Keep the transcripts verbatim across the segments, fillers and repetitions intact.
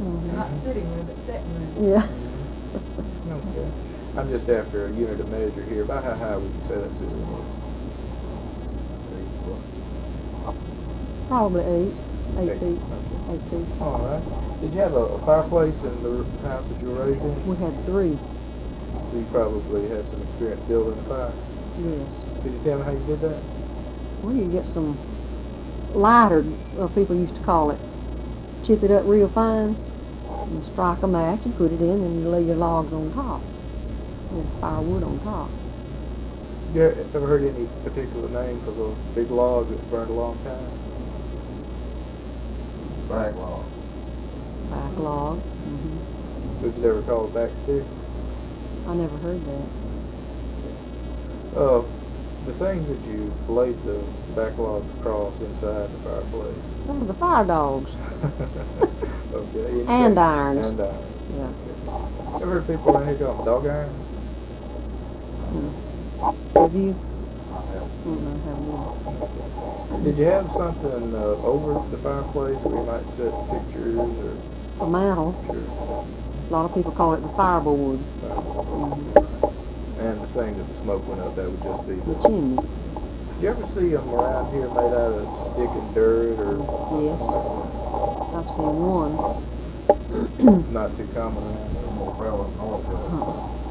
Mm-hmm. Not sitting room, but sitting room. Yeah. Okay. I'm just after a unit of measure here. About how high would you say that ceiling is? Probably eight. Eight Eight. feet. Okay. Eight feet. All right. Did you have a, a fireplace in the house that you were raised in? We had three. So you probably had some experience building a fire. Yes. Could you tell me how you did that? Well, you get some lighter, uh, people used to call it. Chip it up real fine, and strike a match and put it in, and you lay your logs on top. And firewood on top. You ever heard any particular name for those big logs that burned a long time? Back log. Back log. Mm-hmm. Would you ever call it back stick? I never heard that. Uh, the things that you laid the back logs across inside the fireplace. Those are the fire dogs. Okay. And irons. And irons. Yeah. Ever heard people around here call them dog irons? Mm. Have you? Mm, I haven't. Did you have something uh, over the fireplace where you might set pictures or? The mantle. Sure. A lot of people call it the fireboard. Mm-hmm. And the thing that the smoke went up, that would just be The the chimney. Do you ever see them around here made out of stick and dirt or? Yes. I've seen one. Not too common around here. More prevalent north of Huh.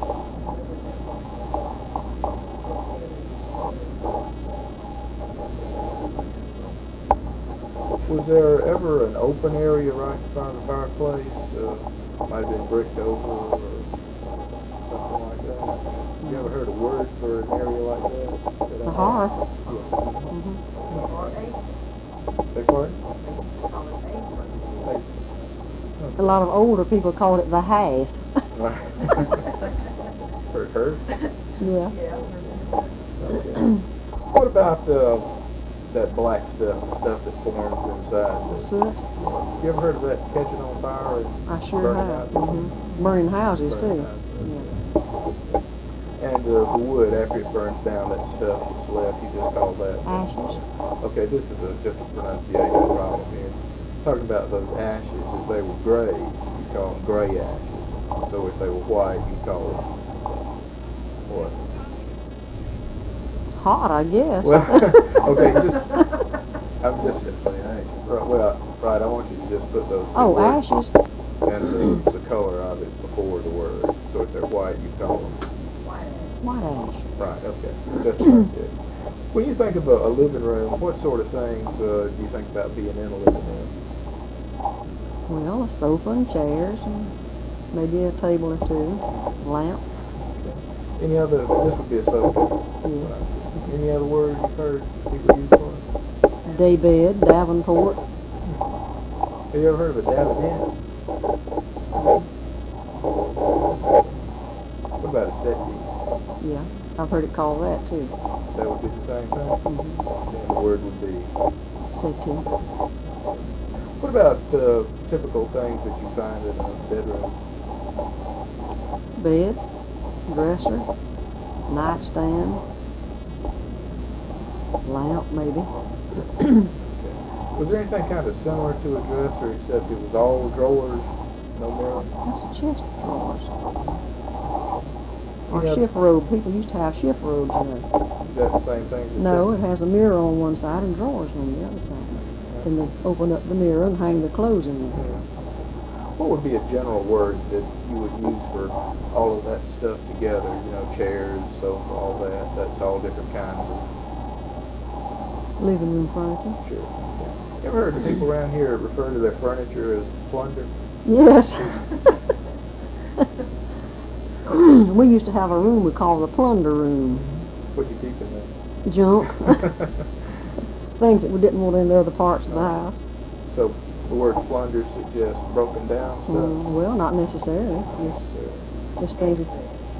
Was there ever an open area right in front of the fireplace? Uh, might have been bricked over or something like that. You ever heard a word for an area like that? that The hearth. Yeah. Mm-hmm. Or eight. Beg pardon? Call it eight. Hey. A lot of older people call it the half. Heard her? Yeah. Yeah. Okay. What about uh, that black stuff, the stuff that forms inside? The The, soot. you ever heard of that catching on fire? And I sure burning have. out? Mm-hmm. Burning houses Burning too. houses. Yeah. And uh, the wood, after it burns down, that stuff that's left, you just call that? Ashes. Okay, this is a, just a pronunciation problem here. Talking about those ashes, if they were gray, you call them gray ashes. So if they were white, you call them what? Hot, I guess. Well, okay, just, I'm just, right, well, right, I want you to just put those two Oh, words ashes. and the, the color of it before the word. So if they're white, you call them, White ash. right, okay, just like that. When you think of a, a living room, what sort of things uh, do you think about being in a living room? Well, a sofa and chairs and maybe a table or two. Lamp. Okay. Any other, this would be a sofa. Yeah. Any other words you've heard people use for it? Daybed, Davenport. Have you ever heard of a davenant? What about a settee? Yeah, I've heard it called that too. That would be the same thing? Mm-hmm. And the word would be? Settee. What about uh, typical things that you find in a bedroom? Bed, dresser, nightstand, lamp maybe. Was there anything kind of similar to a dresser except it was all drawers, no mirror? That's a chest of drawers. Or Yeah. shift robe. People used to have shift robes in there. Is that the same thing? as No, that? it has a mirror on one side and drawers on the other side. And they open up the mirror and hang the clothes in there. Yeah. What would be a general word that you would use for all of that stuff together? You know, chairs, sofa, all that. That's all different kinds of. Living room furniture. Sure. You ever heard of people around here refer to their furniture as plunder? Yes. We used to have a room we called the plunder room. What do you keep in there? Junk. Things that we didn't want in the other parts of the house. So the word plunder suggests broken down stuff? Mm, well, not necessarily. Just, just things that